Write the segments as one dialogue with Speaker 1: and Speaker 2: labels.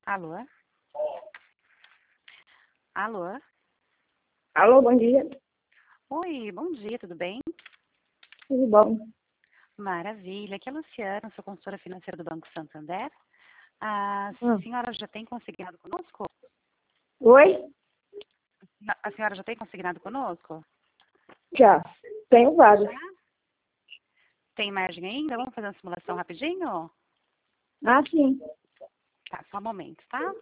Speaker 1: Alô? Alô?
Speaker 2: Alô, bom dia.
Speaker 1: Oi, bom dia, tudo bem?
Speaker 2: Tudo bom?
Speaker 1: Maravilha. Aqui é a Luciana, sou consultora financeira do Banco Santander. A senhora já tem consignado conosco?
Speaker 2: Oi?
Speaker 1: A senhora já tem consignado conosco?
Speaker 2: Já. Tenho vaga.
Speaker 1: Já? Tem margem ainda? Vamos fazer uma simulação rapidinho?
Speaker 2: Ah, sim.
Speaker 1: Tá, só um momento, tá?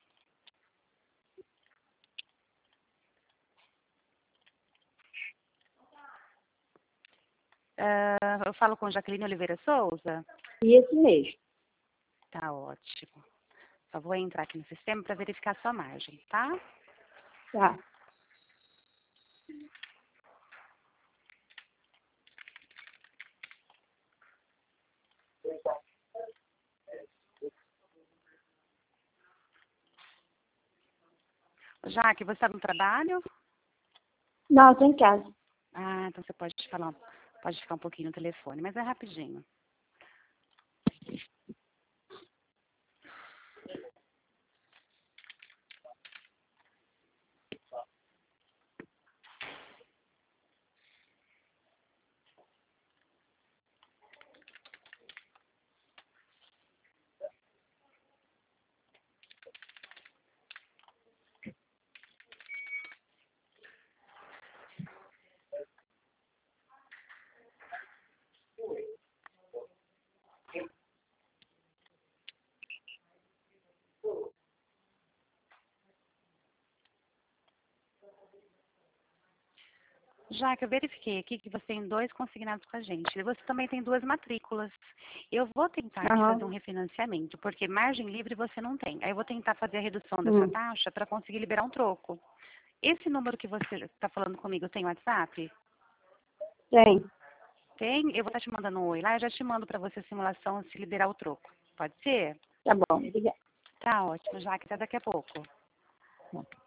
Speaker 1: Eu falo com Jaqueline Oliveira Souza?
Speaker 2: E esse mês?
Speaker 1: Tá ótimo. Só vou entrar aqui no sistema para verificar a sua margem, tá?
Speaker 2: Tá.
Speaker 1: Jaque, você está no trabalho?
Speaker 2: Não, tô em casa.
Speaker 1: Ah, então você pode falar, pode ficar um pouquinho no telefone, mas é rapidinho. Jaque, eu verifiquei aqui que você tem 2 consignados com a gente. E você também tem 2 matrículas. Eu vou tentar aqui fazer um
Speaker 2: Aham.
Speaker 1: refinanciamento, porque margem livre você não tem. Aí eu vou tentar fazer a redução dessa
Speaker 2: Hum.
Speaker 1: taxa para conseguir liberar um troco. Esse número que você está falando comigo tem WhatsApp?
Speaker 2: Tem.
Speaker 1: Tem? Eu vou estar te mandando um oi lá, eu já te mando para você a simulação se liberar o troco. Pode ser?
Speaker 2: Tá bom. Obrigada.
Speaker 1: Tá ótimo, Jaque, até daqui a pouco.